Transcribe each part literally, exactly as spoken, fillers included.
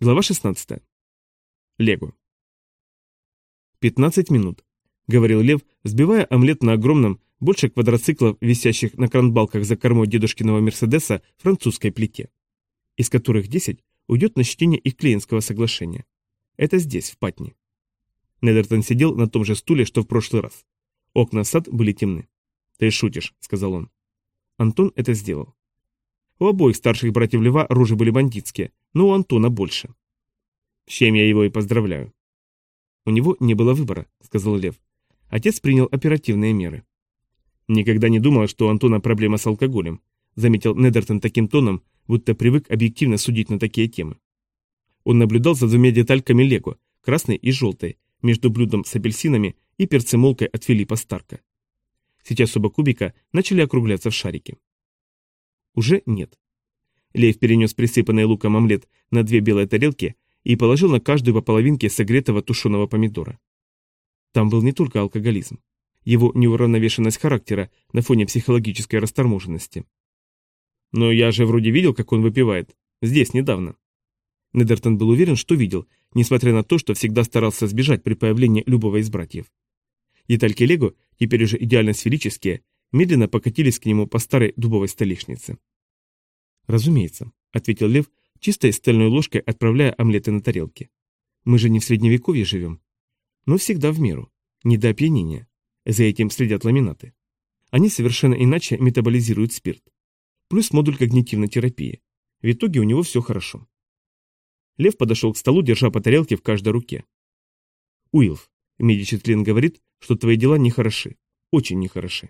Глава шестнадцатая. Лего. «Пятнадцать минут», — говорил Лев, взбивая омлет на огромном, больше квадроциклов, висящих на кранбалках за кормой дедушкиного Мерседеса, французской плите, из которых десять уйдет на чтение их клиентского соглашения. Это здесь, в Патни. Недертон сидел на том же стуле, что в прошлый раз. Окна в сад были темны. «Ты шутишь», — сказал он. Антон это сделал. У обоих старших братьев Льва рожи были бандитские, но у Антона больше. С чем я его и поздравляю. У него не было выбора, сказал Лев. Отец принял оперативные меры. Никогда не думал, что у Антона проблема с алкоголем, заметил Недертон таким тоном, будто привык объективно судить на такие темы. Он наблюдал за двумя детальками лего, красной и желтой, между блюдом с апельсинами и перцемолкой от Филиппа Старка. Сейчас оба кубика начали округляться в шарики. Уже нет. Лев перенес присыпанный луком омлет на две белые тарелки и положил на каждую по половинке согретого тушеного помидора. Там был не только алкоголизм, его неуравновешенность характера на фоне психологической расторможенности. Но я же вроде видел, как он выпивает. Здесь, недавно. Недертон был уверен, что видел, несмотря на то, что всегда старался сбежать при появлении любого из братьев. Детальки лего, теперь уже идеально сферические, медленно покатились к нему по старой дубовой столешнице. «Разумеется», — ответил Лев, чистой стальной ложкой отправляя омлеты на тарелки. «Мы же не в средневековье живем. Но всегда в меру, не до опьянения. За этим следят ламинаты. Они совершенно иначе метаболизируют спирт. Плюс модуль когнитивной терапии. В итоге у него все хорошо». Лев подошел к столу, держа по тарелке в каждой руке. «Уилф, Медичи-тлен говорит, что твои дела нехороши, очень нехороши».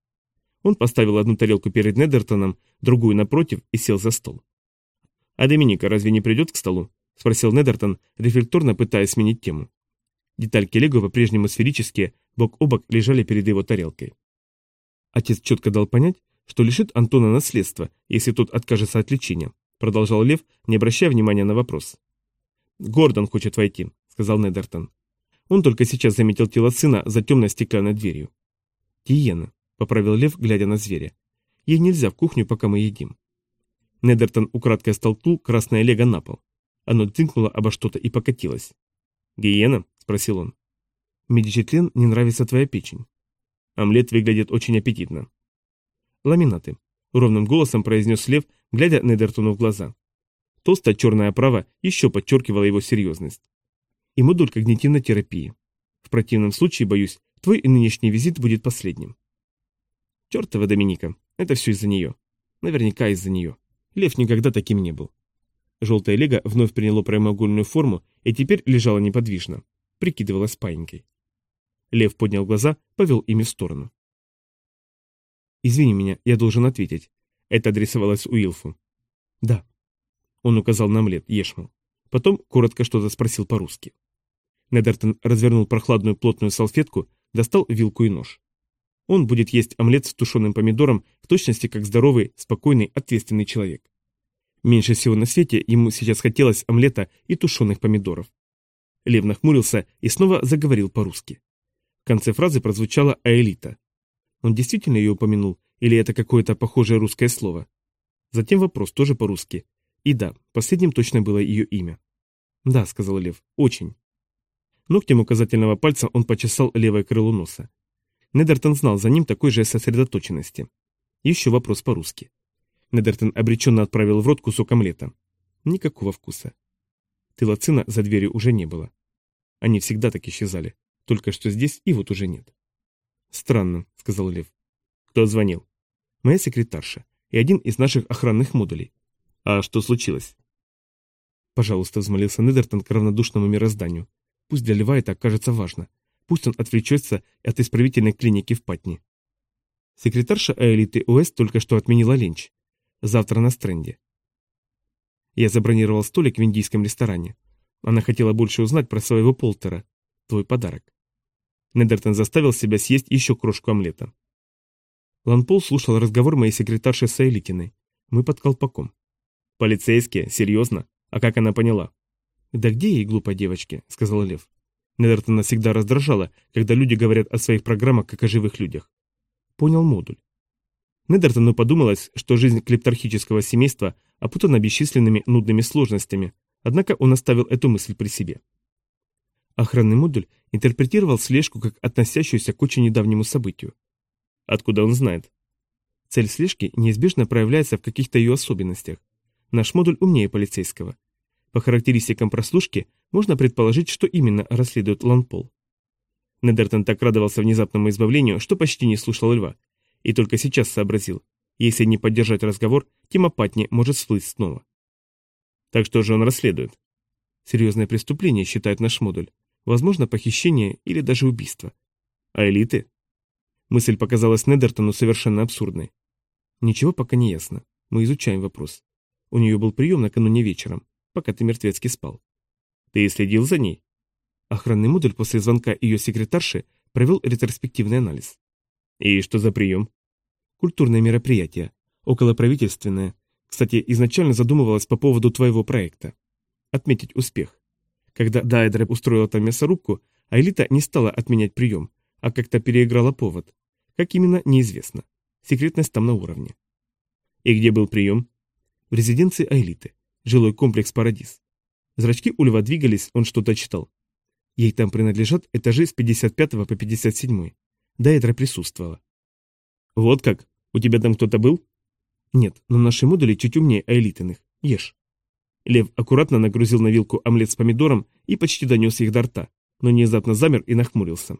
Он поставил одну тарелку перед Недертоном, другую напротив и сел за стол. «А Доминика разве не придет к столу?» – спросил Недертон, рефлекторно пытаясь сменить тему. Детальки лего по-прежнему сферические, бок о бок лежали перед его тарелкой. Отец четко дал понять, что лишит Антона наследства, если тот откажется от лечения, продолжал Лев, не обращая внимания на вопрос. «Гордон хочет войти», – сказал Недертон. Он только сейчас заметил тело сына за темной стеклянной дверью. «Тиена», — поправил Лев, глядя на зверя. «Ей нельзя в кухню, пока мы едим». Недертон украдкой столкнул красное лего на пол. Оно дзынкнуло обо что-то и покатилось. «Гиена?» — спросил он. «Медичи-тлен, не нравится твоя печень». Омлет выглядит очень аппетитно. «Ламинаты», — ровным голосом произнес Лев, глядя Недертону в глаза. Толстая черная оправа еще подчеркивала его серьезность. «И модуль когнитивной терапии. В противном случае, боюсь, твой нынешний визит будет последним». «Чертова Доминика, это все из-за нее. Наверняка из-за нее. Лев никогда таким не был». Желтое лего вновь приняло прямоугольную форму и теперь лежало неподвижно, прикидывалось паинькой. Лев поднял глаза, повел ими в сторону. «Извини меня, я должен ответить». Это адресовалось Уилфу. «Да». Он указал на омлет, ешь, мол. Потом коротко что-то спросил по-русски. Недертон развернул прохладную плотную салфетку, достал вилку и нож. Он будет есть омлет с тушеным помидором в точности как здоровый, спокойный, ответственный человек. Меньше всего на свете ему сейчас хотелось омлета и тушеных помидоров. Лев нахмурился и снова заговорил по-русски. В конце фразы прозвучала «аэлита». Он действительно ее упомянул, или это какое-то похожее русское слово? Затем вопрос тоже по-русски. И да, последним точно было ее имя. «Да», — сказал Лев, — «очень». Ногтем указательного пальца он почесал левое крыло носа. Недертон знал за ним такой же сосредоточенности. Еще вопрос по-русски. Недертон обреченно отправил в рот кусок омлета. Никакого вкуса. Тыла сына за дверью уже не было. Они всегда так исчезали. Только что здесь и вот уже нет. «Странно», — сказал Лев. «Кто звонил?» «Моя секретарша и один из наших охранных модулей». «А что случилось?» «Пожалуйста», — взмолился Недертон к равнодушному мирозданию. «Пусть для Льва это окажется важно. Пусть он отвлечется от исправительной клиники в Патни». Секретарша Аэлиты Уэст только что отменила ленч. Завтра на Стрэнде. Я забронировал столик в индийском ресторане. Она хотела больше узнать про своего Полтера. Твой подарок. Недертон заставил себя съесть еще крошку омлета. Ланпол слушал разговор моей секретарши с Аэлитиной. Мы под колпаком. «Полицейские? Серьезно? А как она поняла?» «Да где ей, глупой девочке?» — сказал Лев. Недертона всегда раздражало, когда люди говорят о своих программах как о живых людях. Понял модуль. Недертону подумалось, что жизнь клептархического семейства опутана бесчисленными нудными сложностями, Однако он оставил эту мысль при себе. Охранный модуль интерпретировал слежку как относящуюся к очень недавнему событию. Откуда он знает? Цель слежки неизбежно проявляется в каких-то ее особенностях. Наш модуль умнее полицейского. По характеристикам прослушки можно предположить, что именно расследует Ланпол. Недертон так радовался внезапному избавлению, что почти не слушал льва, и только сейчас сообразил, если не поддержать разговор, тема Патни может всплыть снова. Так что же он расследует? Серьезное преступление, считает наш модуль. Возможно, похищение или даже убийство. А элиты? Мысль показалась Недертону совершенно абсурдной. Ничего пока не ясно. Мы изучаем вопрос. У нее был прием накануне вечером, пока ты мертвецки спал. Ты следил за ней? Охранный модуль после звонка ее секретарши провел ретроспективный анализ. И что за прием? Культурное мероприятие. Околоправительственное. Кстати, изначально задумывалось по поводу твоего проекта. Отметить успех. Когда Дайдре устроила там мясорубку, Айлита не стала отменять прием, а как-то переиграла повод. Как именно, неизвестно. Секретность там на уровне. И где был прием? В резиденции Айлиты. Жилой комплекс «Парадис». Зрачки у льва двигались, он что-то читал. Ей там принадлежат этажи с пятьдесят пятого по пятьдесят седьмой. Дайдра присутствовала. Вот как? У тебя там кто-то был? Нет, но наши модули чуть умнее Айлитиных. Ешь. Лев аккуратно нагрузил на вилку омлет с помидором и почти донес их до рта, но внезапно замер и нахмурился.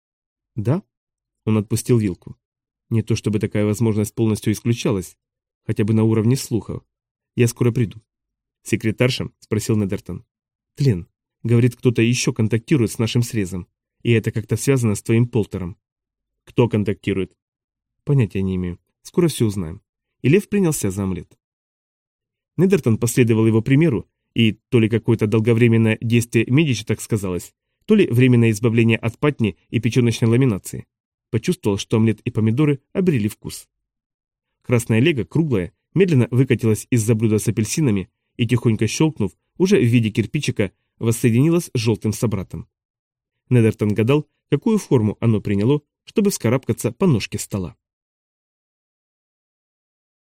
Да? Он отпустил вилку. Не то чтобы такая возможность полностью исключалась, хотя бы на уровне слухов. Я скоро приду. Секретарша? Спросил Недертон. Тлен. Говорит, кто-то еще контактирует с нашим срезом, и это как-то связано с твоим полтером. Кто контактирует? Понятия не имею. Скоро все узнаем. И Лев принялся за омлет. Недертон последовал его примеру, и то ли какое-то долговременное действие Медичи так сказалось, то ли временное избавление от патни и печеночной ламинации. Почувствовал, что омлет и помидоры обрели вкус. Красная лего, круглая, медленно выкатилась из-за блюда с апельсинами и, тихонько щелкнув, уже в виде кирпичика, воссоединилась с желтым собратом. Недертон гадал, какую форму оно приняло, чтобы вскарабкаться по ножке стола.